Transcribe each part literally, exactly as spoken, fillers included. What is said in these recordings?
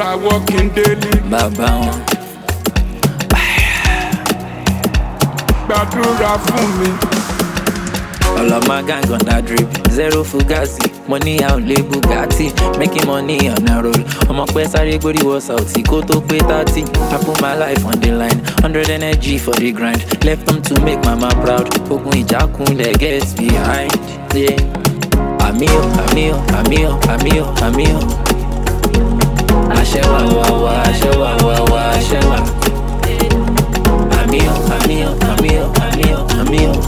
wúrà walking daily. bàbá wọn. gbàdúrà fún mi. All of my gang on that drip, zero fugazi, money out lé Bugatti, making money on a roll. Ọmọ pẹ́ sáré gbórí wọ Saudi kó tó pé thirty. I put my life on the line, hundred energy for the grind. Left them to make mama proud. Ogun ìjákulẹ̀ gets behind. Yeah. Àmì o, àmì o, àmì o, àmì o, àmì o. Àṣẹ wà wà wà, àṣẹ wà wà wà, àṣẹ wà. Àmì o, àmì o, àmì o, àmì o, àmì o.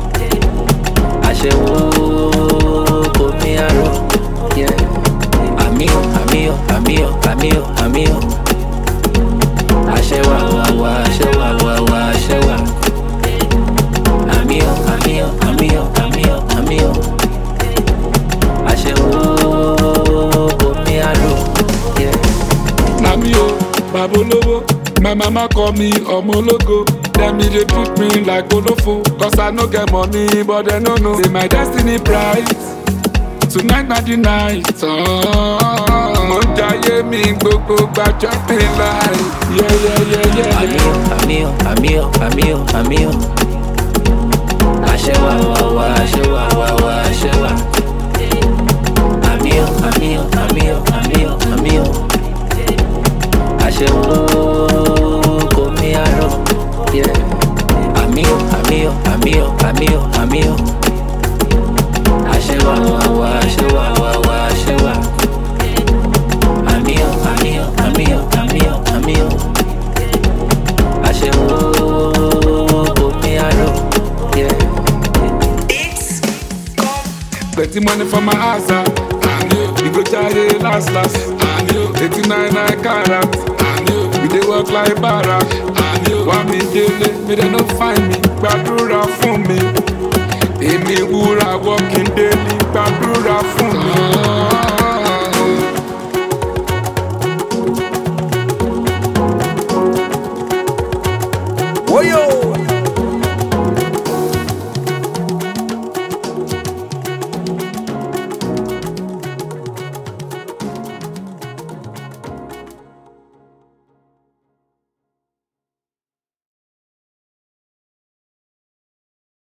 Àṣẹwó kò ní àrò, àmì ò àmì ò àmì ò àmì ò àmì ò. Àṣẹwà wà wà àṣẹwà wà wà àṣẹwà. Àmì ò àmì ò àmì ò àmì ò àmì ò. Àṣẹwó kò ní àrò. Mami o, bàbá olówó, my mama call me ọmọ ológo. Them me dey treat me like olofo, cause I no get money but they no know. Say my destiny bright, tonight na the night. Mo ń jayé mi gbogbo gba jumping line. Yeah, yeah, yeah, yeah. Àmì ò àmì ò àmì ò àmì ò. Àṣẹwà wà wà àṣẹwà wà wà àṣẹwà. Àmì ò àmì ò àmì ò àmì ò àmì ò. Àṣẹwó kò ní àrò. Àmì ò àmì ò àmì ò àmì ò àmì ò. Àṣẹwà wà wà àṣẹwà wà wà àṣẹwà. Àmì ò àmì ò àmì ò àmì ò àmì ò. Àṣẹwó kò ní àrò. Plenty money for my house, ah. We go jaye last last. eighty-nine nine carat. We dey work like bara. Wá mi délé, mi dey no find me. Gbàdúrà fún mi. Èmi wúrà walking daily.